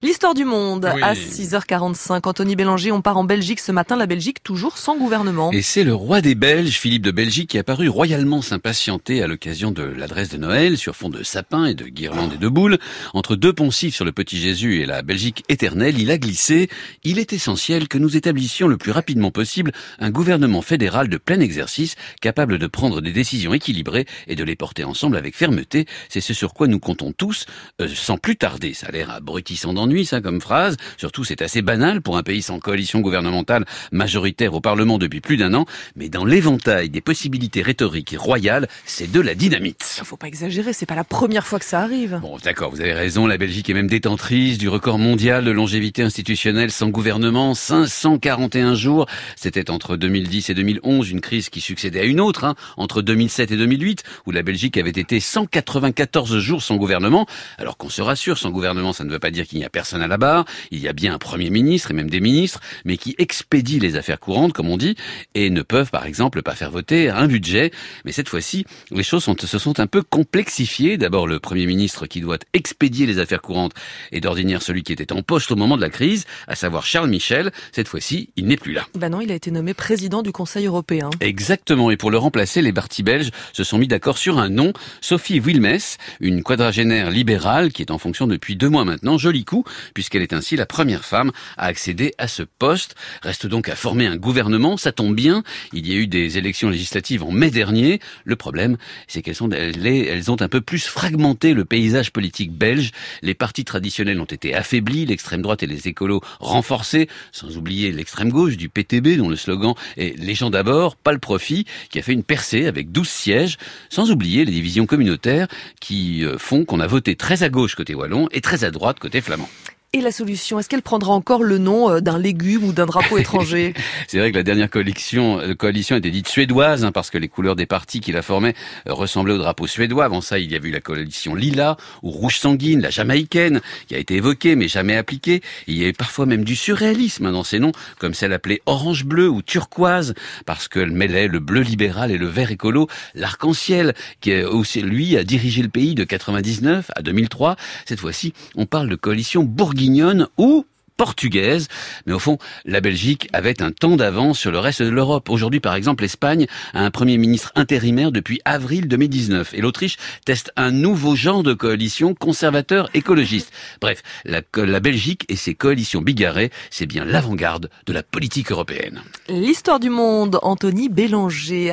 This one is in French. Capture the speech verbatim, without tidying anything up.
L'histoire du monde Oui. à six heures quarante-cinq. Anthony Bélanger, on part en Belgique ce matin. La Belgique toujours sans gouvernement. Et c'est le roi des Belges, Philippe de Belgique, qui a paru royalement s'impatienter à l'occasion de l'adresse de Noël sur fond de sapins et de guirlandes et de boules. Entre deux poncifs sur le petit Jésus et la Belgique éternelle, il a glissé. Il est essentiel que nous établissions le plus rapidement possible un gouvernement fédéral de plein exercice, capable de prendre des décisions équilibrées et de les porter ensemble avec fermeté. C'est ce sur quoi nous comptons tous, euh, sans plus tarder. Ça a l'air abrutissant d'ennui, ça, comme phrase. Surtout, c'est assez banal pour un pays sans coalition gouvernementale majoritaire au Parlement depuis plus d'un an. Mais dans l'éventail des possibilités rhétoriques et royales, c'est de la dynamite. Faut pas exagérer, c'est pas la première fois que ça arrive. Bon, d'accord, vous avez raison. La Belgique est même détentrice du record mondial de longévité institutionnelle sans gouvernement. cinq cent quarante et un jours. C'était entre deux mille dix et deux mille onze, une crise qui succédait à une autre, hein, entre deux mille sept et deux mille huit, où la Belgique avait été cent quatre-vingt-quatorze jours sans gouvernement. Alors qu'on se rassure, sans gouvernement, ça ne veut pas dire qu'il n'y a personne à la barre. Il y a bien un premier ministre et même des ministres, mais qui expédient les affaires courantes, comme on dit, et ne peuvent, par exemple, pas faire voter un budget. Mais cette fois-ci, les choses sont, se sont un peu complexifiées. D'abord, le premier ministre qui doit expédier les affaires courantes est d'ordinaire celui qui était en poste au moment de la crise, à savoir Charles Michel. Cette fois-ci, il n'est plus là. Ben non, il a été nommé président du Conseil européen. Exactement. Et pour le remplacer, les partis belges se sont mis d'accord sur un nom. Sophie Wilmès, une quadragénaire libérale qui est en fonction depuis deux mois maintenant. Joli coup, puisqu'elle est ainsi la première femme à accéder à ce poste. Reste donc à former un gouvernement. Ça tombe bien. Il y a eu des élections législatives en mai dernier. Le problème, c'est qu'elles sont, elles, elles ont un peu plus fragmenté le paysage politique belge. Les partis traditionnels ont été affaiblis, l'extrême droite et les écolos renforcés, sans oublier l'extrême gauche du P T B, dont le slogan est « Les gens d'abord, pas le profit », qui a fait une percée avec douze sièges, sans oublier les divisions communautaires qui font qu'on a voté très à gauche côté wallon et très à droite côté flamand. Et la solution, est-ce qu'elle prendra encore le nom d'un légume ou d'un drapeau étranger? C'est vrai que la dernière coalition, coalition était dite suédoise, hein, parce que les couleurs des partis qui la formaient ressemblaient au drapeau suédois. Avant ça, il y a eu la coalition Lila ou Rouge Sanguine, la jamaïcaine, qui a été évoquée mais jamais appliquée. Il y avait parfois même du surréalisme hein, dans ces noms, comme celle appelée Orange Bleu ou Turquoise, parce qu'elle mêlait le bleu libéral et le vert écolo, l'arc-en-ciel, qui aussi, lui, a dirigé le pays de quatre-vingt-dix-neuf à deux mille trois. Cette fois-ci, on parle de coalition bourguignonne ou portugaise. Mais au fond, la Belgique avait un temps d'avance sur le reste de l'Europe. Aujourd'hui, par exemple, l'Espagne a un premier ministre intérimaire depuis avril deux mille dix-neuf. Et l'Autriche teste un nouveau genre de coalition conservateur-écologiste. Bref, la, la Belgique et ses coalitions bigarrées, c'est bien l'avant-garde de la politique européenne. L'histoire du monde, Anthony Bélanger.